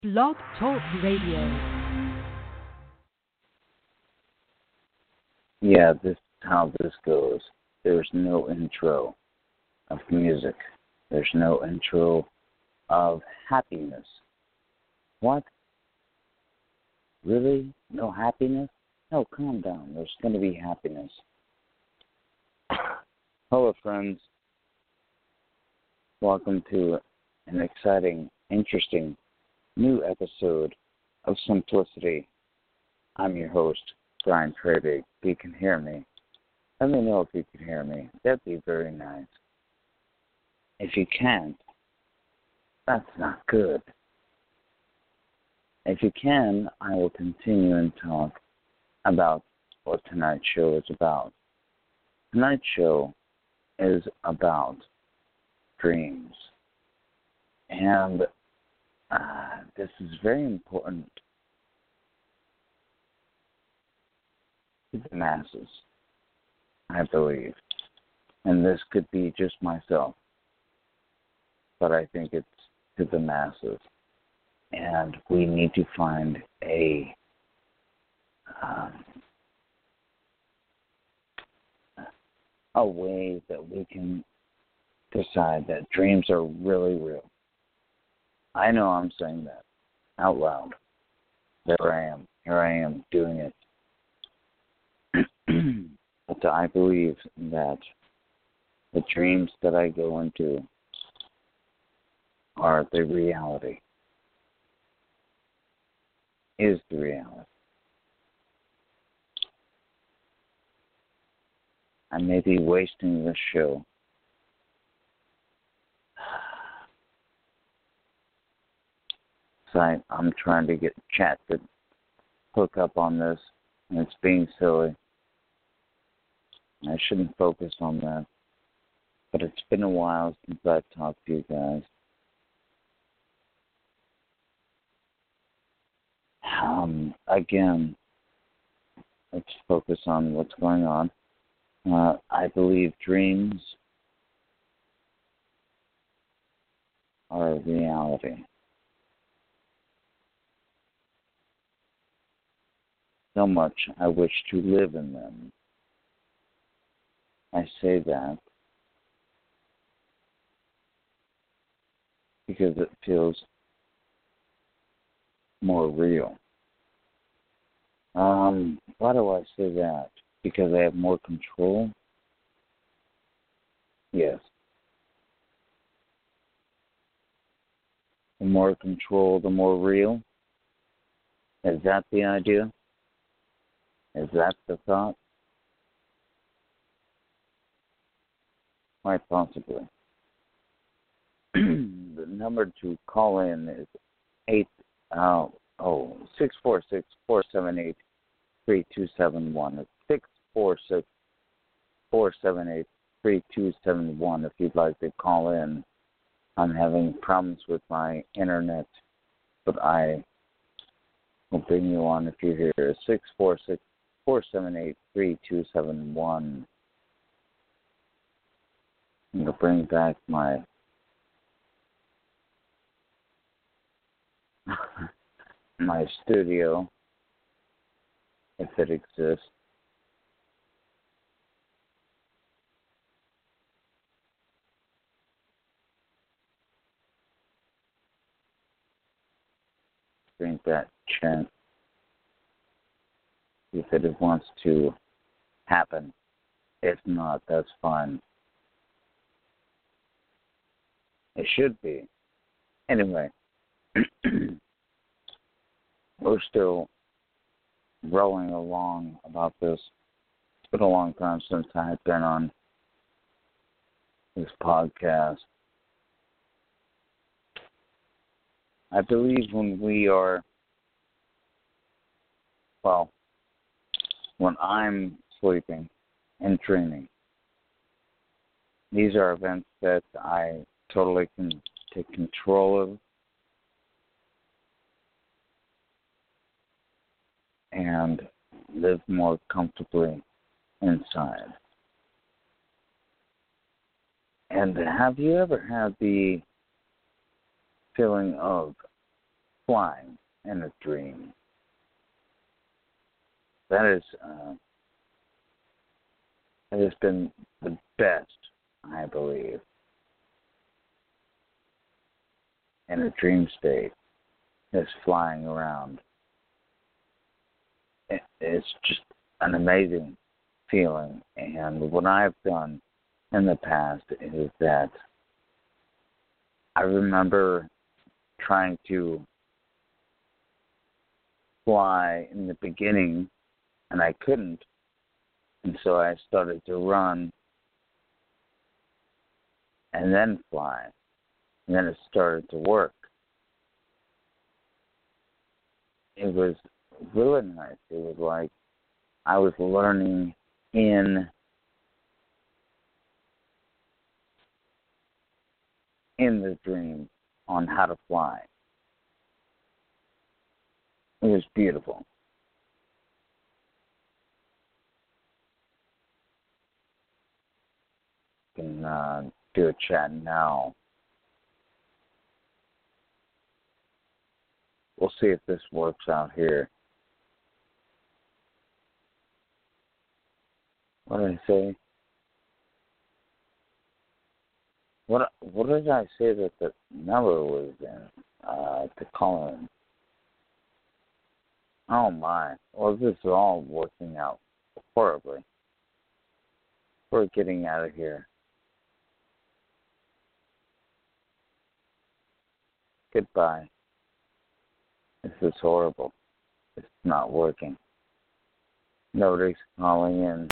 Blog Talk Radio. Yeah, this is how this goes. There's no intro of music. There's no intro of happiness. What? Really? No happiness? No, calm down. There's going to be happiness. Hello, friends. Welcome to an exciting, interesting, new episode of Simplicity. I'm your host, Brian Krabig. If you can hear me, let me know if you can hear me. That'd be very nice. If you can't, that's not good. If you can, I will continue and talk about what tonight's show is about. Tonight's show is about dreams. And this is very important to the masses, I believe. And this could be just myself, but I think it's to the masses. And we need to find a way that we can decide that dreams are really real. I know I'm saying that out loud. There I am. Here I am doing it. But I believe that the dreams that I go into are the reality. Is the reality. I may be wasting this show. So I'm trying to get chat to hook up on this, and it's being silly. I shouldn't focus on that. But it's been a while since I've talked to you guys. Again, let's focus on what's going on. I believe dreams are a reality. So much I wish to live in them. I say that because it feels more real. Why do I say that? Because I have more control? Yes. The more control, the more real? Is that the idea? Is that the thought? Quite possibly. The number to call in is 646-478-3271. It's 646-478-3271 if you'd like to call in. I'm having problems with my internet, but I will bring you on if you're here. 646-478-3271. I'm going to bring back my my studio, if it exists. Bring that chant, if it wants to happen. If not, that's fine. It should be. Anyway, we're still rolling along about this. It's been a long time since I've been on this podcast. I believe when I'm sleeping and dreaming, these are events that I totally can take control of and live more comfortably inside. And have you ever had the feeling of flying in a dream. That has been the best, I believe, in a dream state, is flying around. It's just an amazing feeling. And what I've done in the past is that I remember trying to fly in the beginning, and I couldn't. And so I started to run and then fly. And then it started to work. It was really nice. It was like I was learning in the dream on how to fly. It was beautiful. You can do a chat now. We'll see if this works out here. What did I say? What did I say that the number was in to call in? Oh my. Well, this is all working out horribly. We're getting out of here. Goodbye. This is horrible. It's not working. Nobody's calling in.